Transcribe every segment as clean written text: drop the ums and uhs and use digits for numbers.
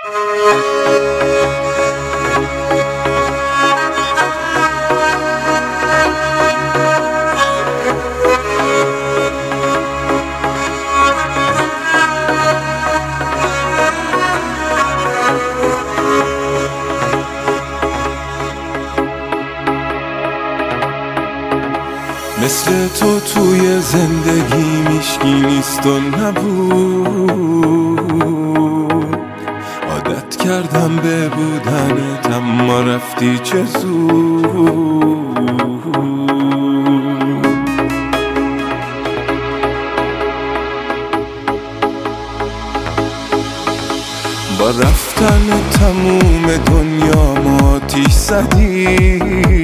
مثل تو توی زندگی میشکی نیست و نبود، عادت کردم به بودنت اما رفتی چه زود. با رفتن تموم دنیا ما آتیش زدی،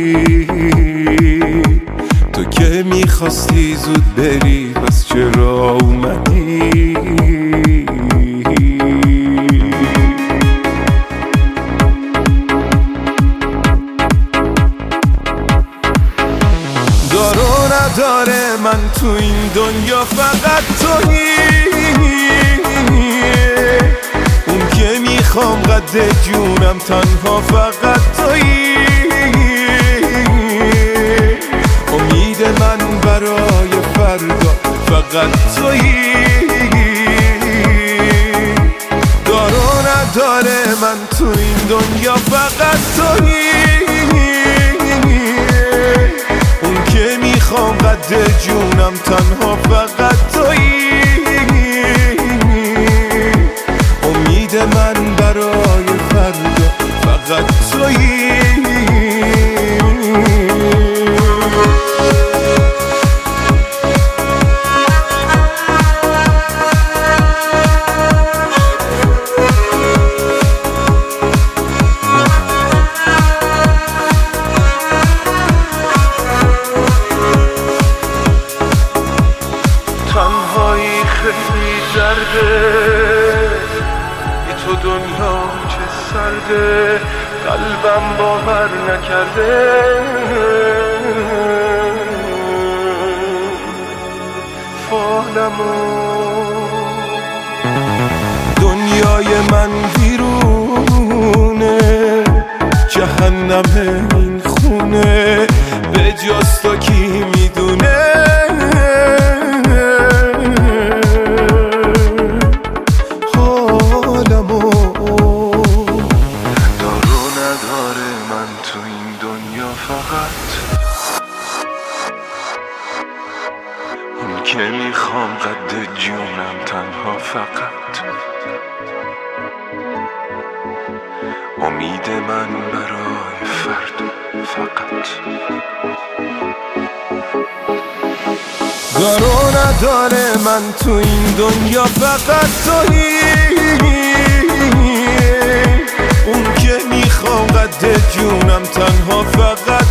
تو که میخواستی زود بری پس چرا اومدی؟ دار و نداره من تو این دنیا فقط تویی، اون که میخوام قد جونم تنها فقط تویی. امید من برای فردا فقط تویی، دار و نداره من تو این دنیا فقط تویی، اون که میخوام قد جونم تنها فقط تویی. امید من برای فردا فقط تویی. تنهایی خیلی درده، بی تو دنیا چه سرده، قلبم باور نکرده فالمو. دنیای من ویرونه، جهنم این خونه، به جز تو کی میدونه؟ اون که میخوام قد جونم تنها فقط. امید من برای فردا فقط. دار و نداره من تو این دنیا فقط تویی، اون که میخوام قد جونم تنها فقط